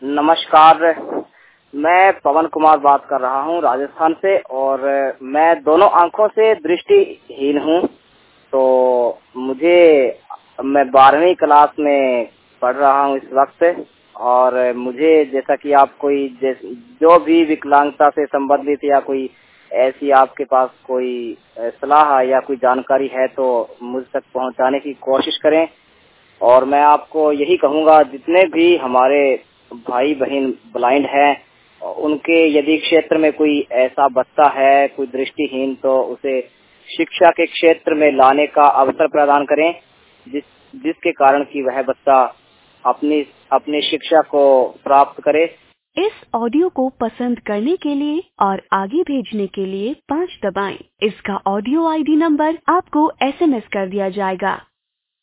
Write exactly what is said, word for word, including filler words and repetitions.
नमस्कार, मैं पवन कुमार बात कर रहा हूँ राजस्थान से और मैं दोनों आंखों से दृष्टिहीन हूँ। तो मुझे मैं बारहवीं क्लास में पढ़ रहा हूँ इस वक्त और मुझे जैसा कि आप कोई जो भी विकलांगता से संबंधित या कोई ऐसी आपके पास कोई सलाह या कोई जानकारी है तो मुझ तक पहुँचाने की कोशिश करें। और मैं आपको यही कहूँगा, जितने भी हमारे भाई बहन ब्लाइंड हैं उनके यदि क्षेत्र में कोई ऐसा बच्चा है कोई दृष्टिहीन, तो उसे शिक्षा के क्षेत्र में लाने का अवसर प्रदान करें, जिस जिसके कारण कि वह बच्चा अपनी अपनी शिक्षा को प्राप्त करे। इस ऑडियो को पसंद करने के लिए और आगे भेजने के लिए पाँच दबाएं। इसका ऑडियो आईडी नंबर आपको एसएमएस कर दिया जाएगा।